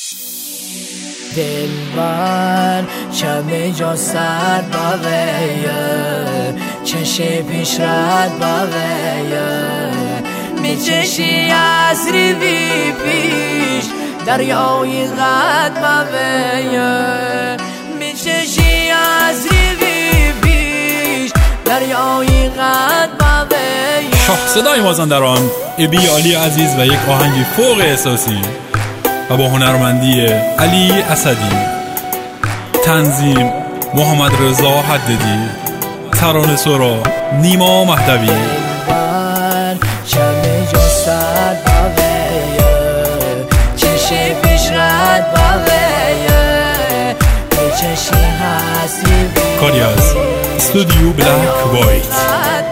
دلبر شب جا سر باقیه، چشم پیش رد باقیه، میچشی از ریوی پیش دریای قد باقیه، میچشی از ریوی پیش دریای قد باقیه. شاه صدای مازندران ابی علی عزیز و یک آهنگ فوق احساسی و با هنرمندی علی اسدی، تنظیم محمد رضا حددی، ترانه سرا نیما مهدوی. دلبر شب جا سر باقیه، چشم پیش رد باقیه، میچشی هستی کاری از استودیو بلک وایت.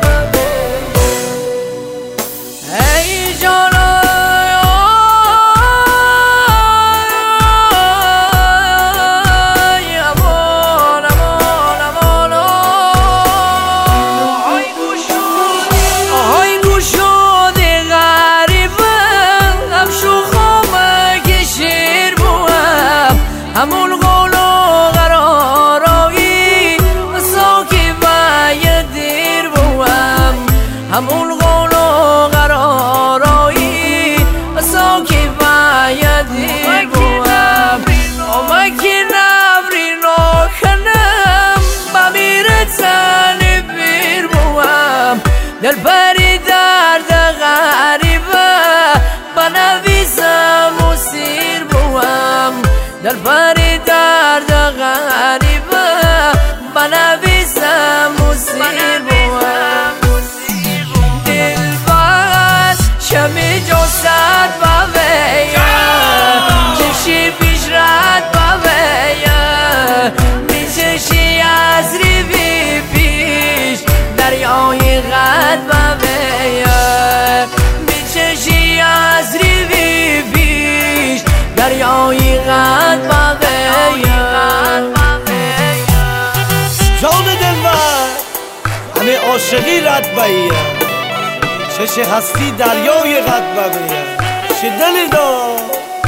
همون قول و قرارایی ساکی باید دیر بوم، همون قول و قرارایی ساکی باید دیر بوم، آمکی نبری نکنم بمیره تنی بیر بوم، دل بری درد غریبه بنویزم و سیر بوم، دل بری درد غریبه بنویزم و سیر بوم. دلبر شمی جو سر باقیه، چشی پیش رد باقیه، میچشی از ریوی پیش دریای قد باقیه، میچشی از ریوی پیش دریای قد باقیه. جان دلبر همه عاشقی رد باییه، چش هستی دریای قد باقیه. چه دلی دار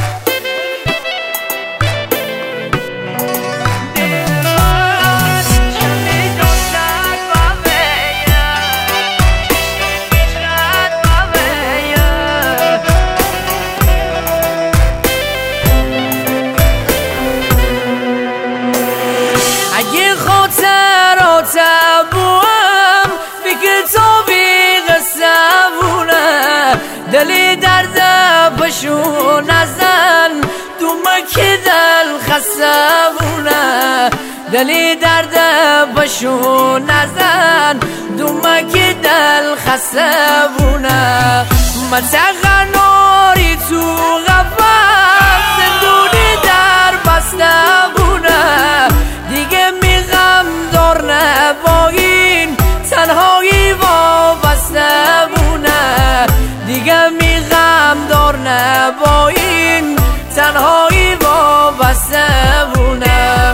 اگه خاطراتم بوم فکر تو بی قصه بونه، دلی درد پشو نزن دومک دل خسته بونه، دلی درد پشو نزن دومک دل خسته بونه، منطقه ناری تو غفت زندونی در بسته بونه، دیگه میغم دار با این تنهایی وابسته بونه، دیگه میغم دار با این تنهایی وابسته بونه.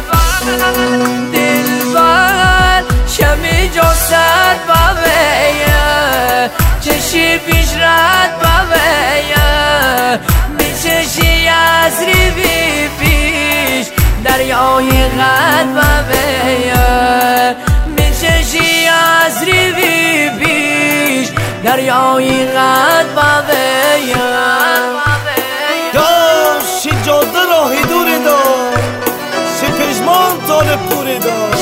دلبر شمی جو سر باقیه، چشی پیش رد باقیه، میچشی از ریوی پیش دریای قد باقیه، میچشی از ریوی پیش دریای قد باقیه. داشت چه جاده راهی دوری دار، چه پشمان طالب پوری دار.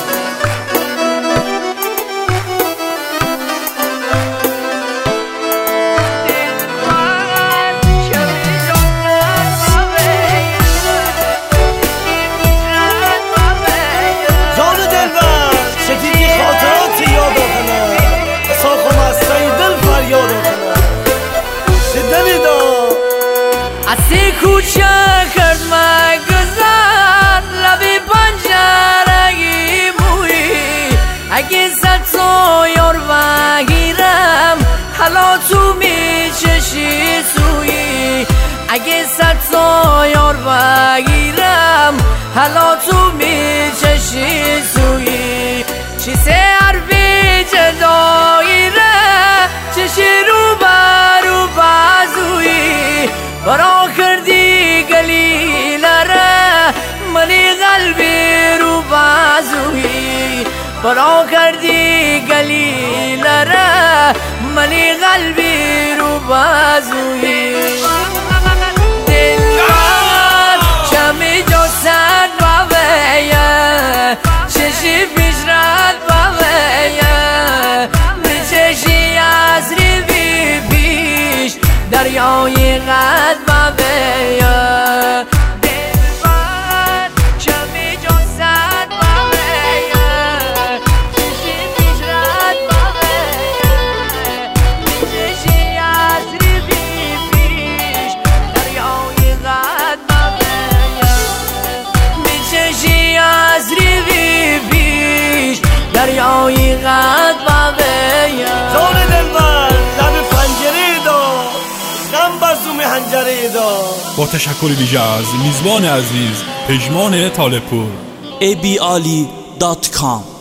اسی کوچه کرد مگذر لبی پنجرگی موی، اگه زد تو یار بگیرم حالا تو میچشی سوی، اگه زد تو یار بگیرم حالا تو میچشی سوی، چی سر بی جدایره چشی رو برو بازوی، برا کردی گلی ملی قلبی رو بازویی دلبر شمی جسد باویه چشی پیشرد باویه میچشی از ریوی پیش دریای قد باویه دلبر شمی جسد باویه چشی پیشرد باویه میچشی از ریوی پیش دریای قد باویه میچشی از ریوی پیش دریای قد باویه جان دلبر لب پنجره دار غم بر زوم حنجره دار. با تشکر ویژه از میزبان عزیز پژمان طالبپور. abiali.com